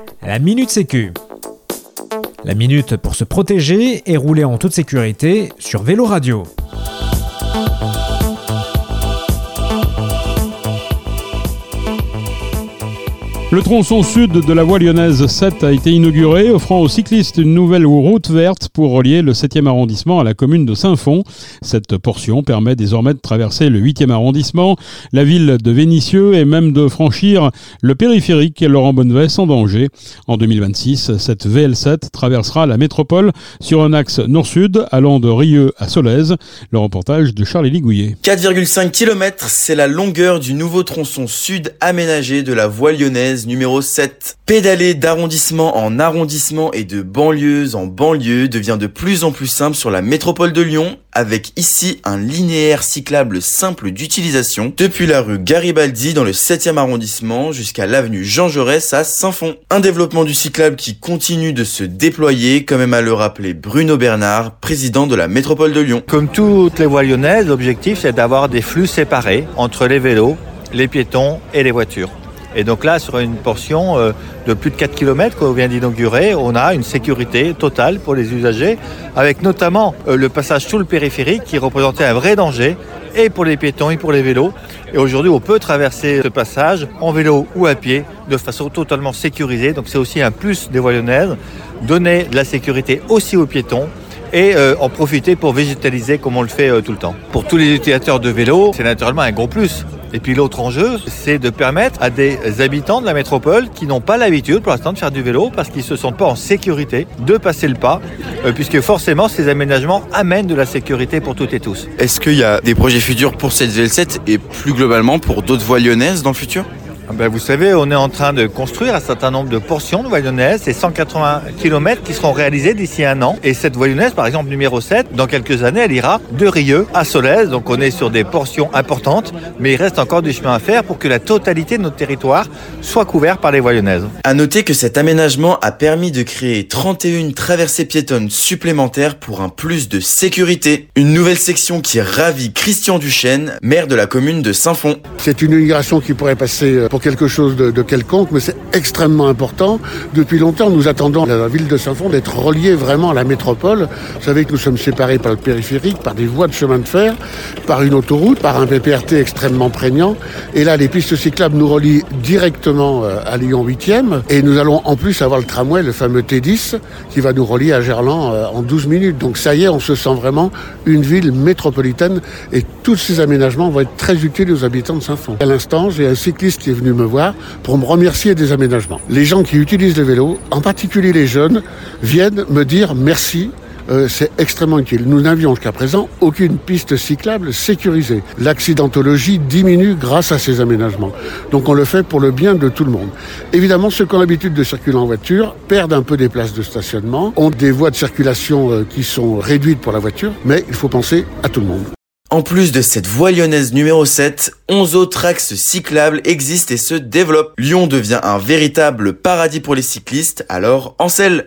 La Minute Sécu. La minute pour se protéger et rouler en toute sécurité sur Vélo Radio. Le tronçon sud de la voie lyonnaise 7 a été inauguré, offrant aux cyclistes une nouvelle route verte pour relier le 7e arrondissement à la commune de Saint-Fond. Cette portion permet désormais de traverser le 8e arrondissement, la ville de Vénissieux et même de franchir le périphérique Laurent Bonnevet sans danger. En 2026, cette VL7 traversera la métropole sur un axe nord-sud allant de Rieux à Solèze. Le reportage de Charles-Élie Gouillet. 4,5 km, c'est la longueur du nouveau tronçon sud aménagé de la voie lyonnaise numéro 7. Pédaler d'arrondissement en arrondissement et de banlieue en banlieue devient de plus en plus simple sur la métropole de Lyon, avec ici un linéaire cyclable simple d'utilisation depuis la rue Garibaldi dans le 7e arrondissement jusqu'à l'avenue Jean Jaurès à Saint-Fond. Un développement du cyclable qui continue de se déployer, comme aime à le rappeler Bruno Bernard, président de la métropole de Lyon. Comme toutes les voies lyonnaises, l'objectif c'est d'avoir des flux séparés entre les vélos, les piétons et les voitures. Et donc là, sur une portion de plus de 4 km qu'on vient d'inaugurer, on a une sécurité totale pour les usagers, avec notamment le passage sous le périphérique qui représentait un vrai danger, et pour les piétons et pour les vélos. Et aujourd'hui, on peut traverser ce passage en vélo ou à pied de façon totalement sécurisée. Donc c'est aussi un plus des voies lyonnaises, donner de la sécurité aussi aux piétons, et en profiter pour végétaliser comme on le fait tout le temps. Pour tous les utilisateurs de vélo, c'est naturellement un gros plus. Et puis l'autre enjeu, c'est de permettre à des habitants de la métropole qui n'ont pas l'habitude pour l'instant de faire du vélo parce qu'ils ne se sentent pas en sécurité de passer le pas, puisque forcément ces aménagements amènent de la sécurité pour toutes et tous. Est-ce qu'il y a des projets futurs pour cette VL7 et plus globalement pour d'autres voies lyonnaises dans le futur ? Vous savez, on est en train de construire un certain nombre de portions de voies lyonnaises. C'est 180 km qui seront réalisés d'ici un an. Et cette voie lyonnaise, par exemple, numéro 7, dans quelques années, elle ira de Rieux à Solèze. Donc on est sur des portions importantes, mais il reste encore du chemin à faire pour que la totalité de notre territoire soit couvert par les voies lyonnaises. À noter que cet aménagement a permis de créer 31 traversées piétonnes supplémentaires pour un plus de sécurité. Une nouvelle section qui ravit Christian Duchesne, maire de la commune de Saint-Fond. C'est une inauguration qui pourrait passer pour quelque chose de quelconque, mais c'est extrêmement important. Depuis longtemps, nous attendons la ville de Saint-Fond d'être reliée vraiment à la métropole. Vous savez que nous sommes séparés par le périphérique, par des voies de chemin de fer, par une autoroute, par un PPRT extrêmement prégnant. Et là, les pistes cyclables nous relient directement à Lyon 8e. Et nous allons en plus avoir le tramway, le fameux T10, qui va nous relier à Gerland en 12 minutes. Donc ça y est, on se sent vraiment une ville métropolitaine. Et tous ces aménagements vont être très utiles aux habitants de Saint-Fond. À l'instant, j'ai un cycliste qui est venu me voir pour me remercier des aménagements. Les gens qui utilisent le vélo, en particulier les jeunes, viennent me dire merci. C'est extrêmement utile. Nous n'avions jusqu'à présent aucune piste cyclable sécurisée. L'accidentologie diminue grâce à ces aménagements. Donc on le fait pour le bien de tout le monde. Évidemment, ceux qui ont l'habitude de circuler en voiture perdent un peu des places de stationnement, ont des voies de circulation qui sont réduites pour la voiture, mais il faut penser à tout le monde. En plus de cette voie lyonnaise numéro 7, 11 autres axes cyclables existent et se développent. Lyon devient un véritable paradis pour les cyclistes, alors en selle.